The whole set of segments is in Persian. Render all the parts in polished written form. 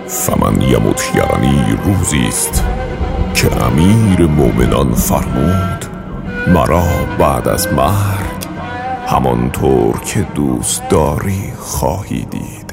فمن یموت یعنی روزیست که امیر مومنان فرمود مرا بعد از مرگ همانطور که دوست داری خواهی دید.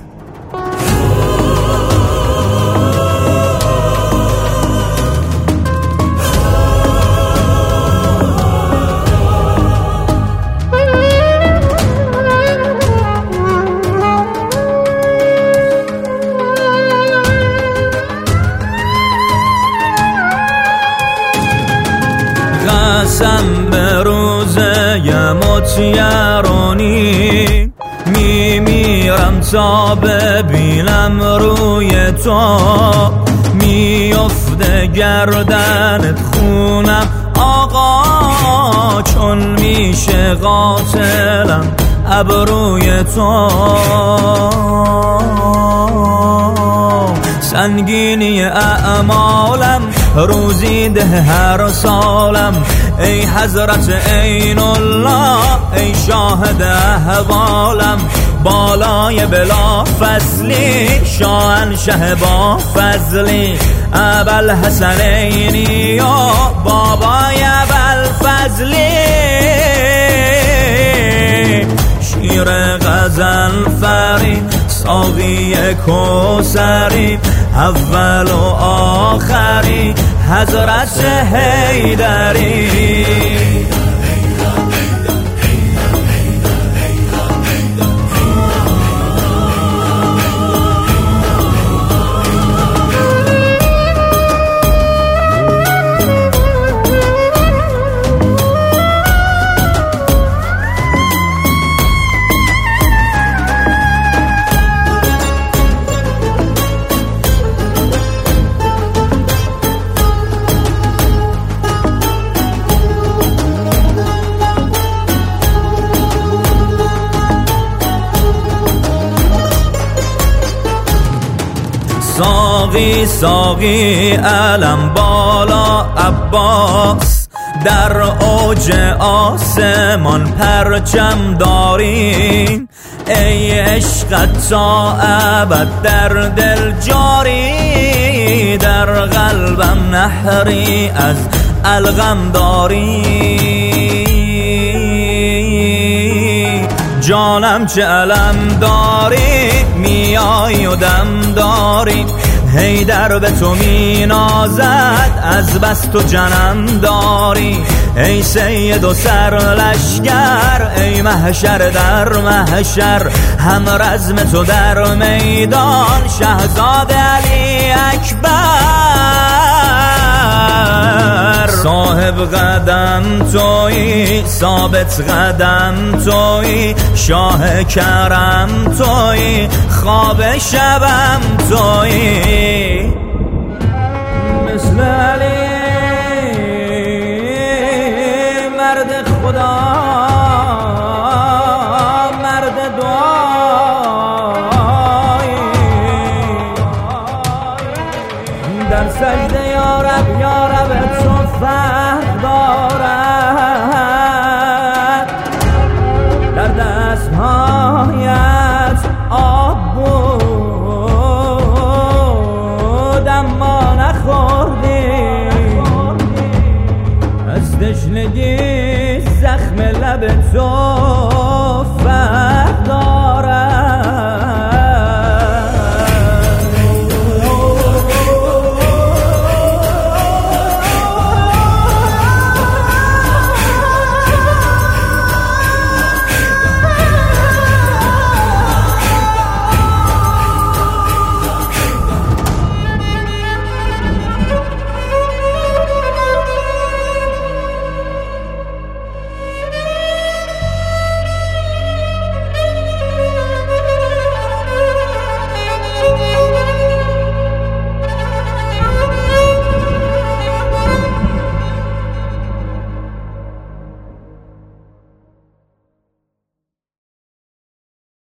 قسم به روز یموت یرانی میمیرم تا ببینم روی تو، میفته گردنت خونم آقا، چون میشه قاتلم ابروی تو. سنگینی اعمالم روزی ده هر سالم، ای حضرت عین الله ای شاهد احوالم، بالای بلا فضلی شاهنشه با فضلی، ابوالحسنینی و بابای ابوالفضلی، شیر غزل فری ساقی کوثری، اول و آخری حضرت حیدری. ساقی ساقی علم بالا عباس، در اوج آسمان پرچم داری، ای عشقت تا ابد در دل جاری، در قلبم نهری از الغم داری، جانم چه علم داری، میای و دم داری، حیدر به تو می نازد از بس تو جنم داری، ای سید و سر لشکر ای محشر در محشر، هم رزم تو در میدان شهزاده علی اکبر، صاحب قدم تویی ثابت قدم تویی، شاه کرم تویی خواب شبم تویی، مثل علی مرد خدا مرد دعا.